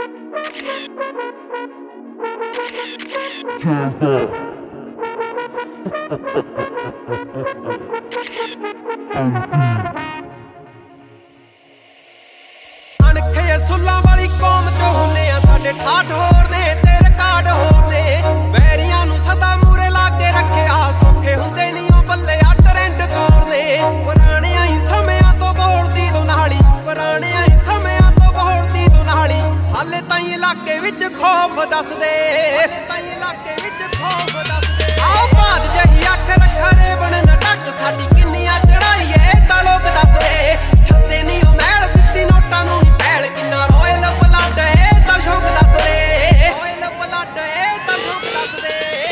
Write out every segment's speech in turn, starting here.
ਅਣਖੇ ਸੁੱਲਾਂ ਵਾਲੀ ਕੌਮ ਚੋਂ ਹੁੰਨੇ ਆ ਸਾਡੇ ਠਾਠ ਹੋਰ ਨੇ ਤੇ ਰਿਕਾਰਡ ਹੋਰ ਨੇ ਵੈਰੀਆਂ ਨੂੰ ਸਦਾ ਮੂਰੇ ਲਾ ਕੇ ਰੱਖਿਆ ਸੌਖੇ ਹੁੰਦੇ ਨਹੀਂ ਉਹ ਬੱਲੇ ਆ ਟ੍ਰੈਂਡ ਤੋਰਨੇ ਪੁਰਾਣਿਆਂ ਹੀ ਸਮਿਆਂ ਤੋਂ ਬੋਲਦੀ ਦੁਨਾਲੀ ਪੁਰਾਣਿਆਂ ਹੀ ਸਮਿਆਂ ਤੋਂ ਬੋਲਦੀ ਦੁਨਾਲੀ ਹਾਲੇ ਤਾਈਂ ਇਲਾਕੇ ਵਿੱਚ ਖੌਫ ਦੱਸਦੇ ਤਾਈਂ ਇਲਾਕੇ ਵਿੱਚ ਖੌਫ ਦੱਸਦੇ ਆਓ ਬਾਦ ਜਹੀ ਅੱਖ ਰੱਖਰੇ ਬਣਨ ਟੱਕ ਸਾਡੀ ਕਿੰਨੀਆਂ ਚੜਾਈ ਏ ਤਾਂ ਲੋਕ ਦੱਸਦੇ ਛੱਤੇ ਨਹੀਂ ਉਹ ਮੈਲ ਦਿੱਤੀ ਨੋਟਾਂ ਨੂੰ ਨੀ ਪੈਲ ਕਿੰਨਾ ਰੋਇਲ ਬਲੱਡ ਏ ਤਾਂ ਸ਼ੌਕ ਦੱਸਦੇ ਰੋਇਲ ਬਲੱਡ ਏ ਤਾਂ ਸ਼ੌਕ ਦੱਸਦੇ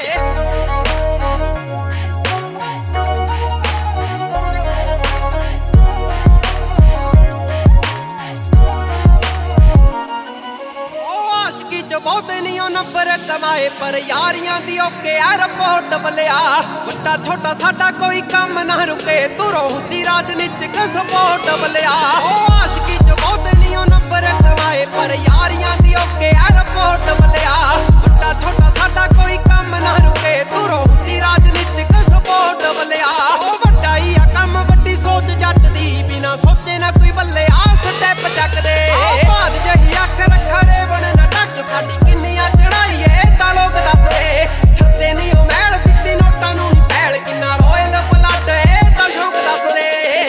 ਬਹੁਤੇ ਨਹੀਂ ਉਹ ਨੰਬਰ ਕਮਾਏ ਪਰ ਯਾਰੀਆਂ ਦੀ ਓਕੇ 에어ਪੋਰਟ ਬਲਿਆ ਵੱਡਾ ਛੋਟਾ ਸਾਡਾ ਕੋਈ ਕੰਮ ਨਾ ਰੁਕੇ ਤੁਰੋ ਹੁੰਦੀ ਰਾਜਨੀਤਿਕ ਸਪੋਰਟ ਬਲਿਆ ਉਹ ਆਸ਼ਕੀ ਚ ਬਹੁਤੇ ਨਹੀਂ ਉਹ ਨੰਬਰ ਕਮਾਏ ਪਰ ਯਾਰੀਆਂ ਦੀ ਓਕੇ 에어ਪੋਰਟ ਬਲਿਆ ਵੱਡਾ ਛੋਟਾ ਸਾਡਾ ਕੋਈ ਕੰਮ ਨਾ ਰੁਕੇ ਤੁਰੋ ਹੁੰਦੀ ਰਾਜਨੀਤਿਕ ਸਪੋਰਟ ਬਲਿਆ ਉਹ ਵੱਡਾ ਹੀ ਆ ਕੰਮ ਵੱਡੀ ਸੋਚ ਜੱਟ ਦੀ ਬਿਨਾ ਸੋਚੇ ਨਾ ਕੋਈ ਬੱਲੇ ਆ ਸਟੈਪ ਚੱਕਦੇ ਬਾਦ ਜਹੀ ਅੱਖ ਰੱਖਰੇ ਬਣਨ ਸਾਡੀ ਕਿੰਨੀਆਂ ਚੜਾਈ ਏ ਤਾਂ ਲੋਕ ਦੱਸਦੇ ਛੱਤੇ ਨਹੀਂ ਉਹ ਮੈਲ ਦਿੱਤੀ ਨੋਟਾਂ ਨੂੰ ਨੀ ਪੈਲ ਕਿੰਨਾ ਰੋਇਲ ਬਲੱਡ ਏ ਤਾਂ ਸ਼ੌਕ ਦੱਸਦੇ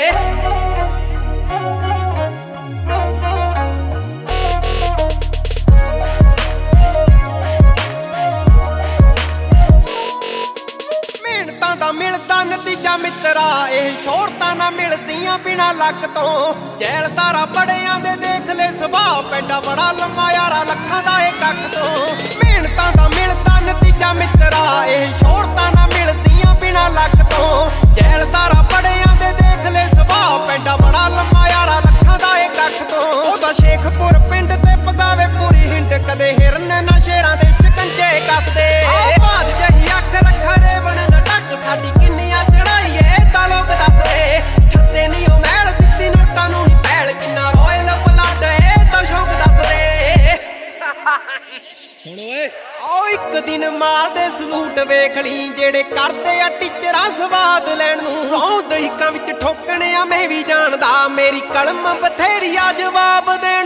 ਮਿਹਨਤਾਂ ਦਾ ਮਿਲਦਾ ਨਤੀਜਾ ਮਿੱਤਰਾ ਇਹ ਸ਼ੋਹਰਤਾਂ ਨਾ ਮਿਲਦੀਆਂ ਬਿਨਾ ਲੱਕ ਤੋਂ ਜੈਲਦਾਰਾ ਬੜਿਆਂ ਦੇ ਦੇਖ ਲੈ ਸੁਭਾਅ ਪੈਂਡਾ ਬੜਾ ਲੰਮਾ ਯਾਰਾ ਲੱਖਾਂ ਦਾ ਇਹ ਕੱਖ ਤੋਂ ਮਿਹਨਤਾਂ ਦਾ ਮਿਲਦਾ ਨਤੀਜਾ ਮਿੱਤਰਾ ਇਹ ਸ਼ੋਹਰਤਾਂ ਨਾ ਮਿਲਦੀਆਂ ਬਿਨਾ ਲੱਕ ਤੋਂ ਜੈਲਦਾਰਾ ਬੜਿਆਂ ਦੇ ਦੇਖ ਲੈ ਸੁਭਾਅ ਪੈਂਡਾ ਬੜਾ ਲੰਮਾ ਯਾਰਾ ਲੱਖਾਂ ਦਾ ਇਹ ਕੱਖ ਤੋਂ ਉਹਦਾ ਸ਼ੇਖਪੁਰ ਪਿੰਡ ਤੇ ਪਗਾਵੇ ਪੂਰੀ ਹਿੰਡ ਕਦੇ ਹਿਰਨ ਨਾ ਸ਼ੇਰਾਂ ਦੇ ਸ਼ਿਕੰਜੇ ਕੱਸਦੇ ਬਾਦ ਜਹੀ ਅੱਖ ਰੱਖਰੇ ਬਣਨ ਟੱਕ ਸਾਡੀ ਕਿੰਨੀਆਂ ਚੜਾਈ ਏ ਤਾਂ ਲੋਕ ਦੱਸਦੇ ਛੱਤੇ ਨਹੀਂ ਉਹ ਮੈਲ ਦਿੱਤੀ ਨੋਟਾਂ ਨੂੰ ਨੀ ਪੈਲ ਕਿੰਨਾ ਰੋਇਲ ਬਲੱਡ ਏ ਤਾਂ ਸ਼ੌਕ ਦੱਸਦੇ ਸੁਣ ਓਏ ਆਓ ਇੱਕ ਦਿਨ ਮਾਰਦੇ ਸਲੂਟ ਵੇਖ ਲਈ ਜਿਹੜੇ ਕਰਦੇ ਆ ਟੀਚਰਾਂ ਸਵਾਦ ਲੈਣ ਨੂੰ ਰੌਂ ਦਹੀਕਾਂ ਵਿੱਚ ਠੋਕਣੇ ਆ ਮੈਂ ਵੀ ਜਾਣਦਾ ਮੇਰੀ ਕਲਮ ਬਥੇਰੀ ਆ ਜਵਾਬ ਦੇਣ